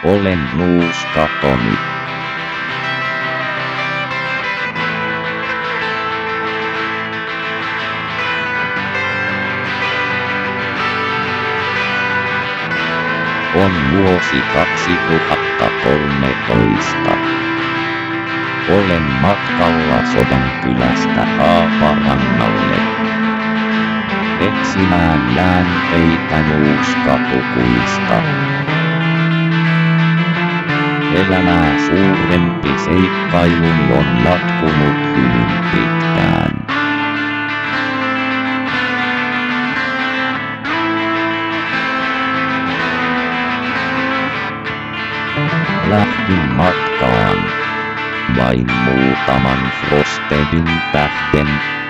Olen nuuska Toni. On vuosi 2013. Olen matkalla Sodankylästä Haaparannalle. Etsimään jäänteitä nuuskatukuista. Elämää suurempi seikkailu on jatkunut hyvin pitkään. Lähdin matkaan vain muutaman Frostedin tähden.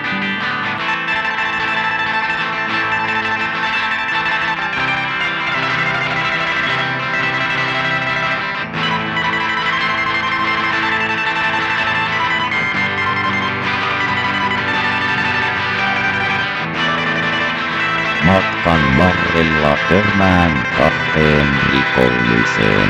Matkan varrella törmään kahteen rikolliseen.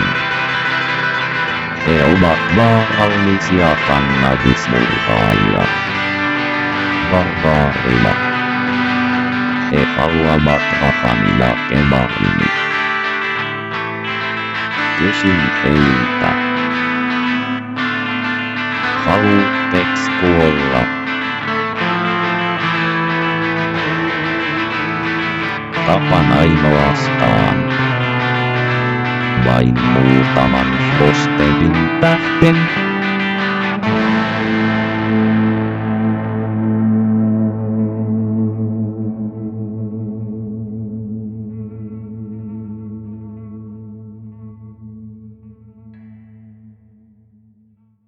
He ovat vaarallisia kannabismurhaajia. Barbaareja. He haluavat rahani ja kebabini. Kysyn heiltä. Haluatteks kuolla? Tapan ainoastaan vain muutaman Frostedin tähden.